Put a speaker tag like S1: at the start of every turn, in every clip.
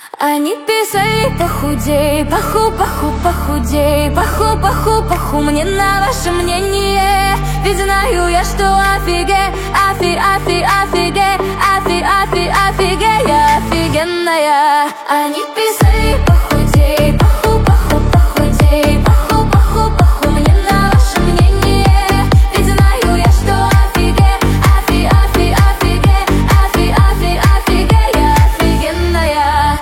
S1: Они писали: похудей, похудей, паху, мне на ваше мнение. Ведь знаю я, что я офигенная. Они писали: похудей, похудей, паху, мне на ваше мнение. Ведь знаю я, что я офигенная.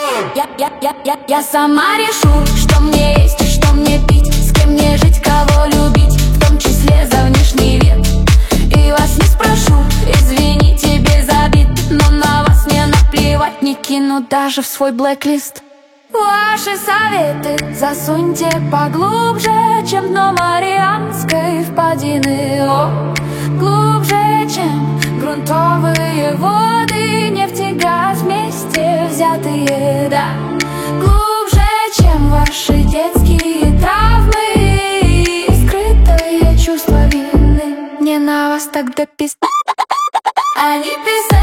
S1: Я сама решу, что мне есть и что мне пить, с кем мне жить, кого любить, в том числе за внешний вид. И вас не спрошу, извините, без обид, но на вас мне наплевать, не кину даже в свой блэк-лист. Ваши советы засуньте поглубже, чем дно Марианской впадины. О, глубже, чем грунтовые воды, нефть и газ вместе взятые, да. Глубже, чем ваши детские травмы и скрытое чувство вины. Мне на вас так дописано. Они писали: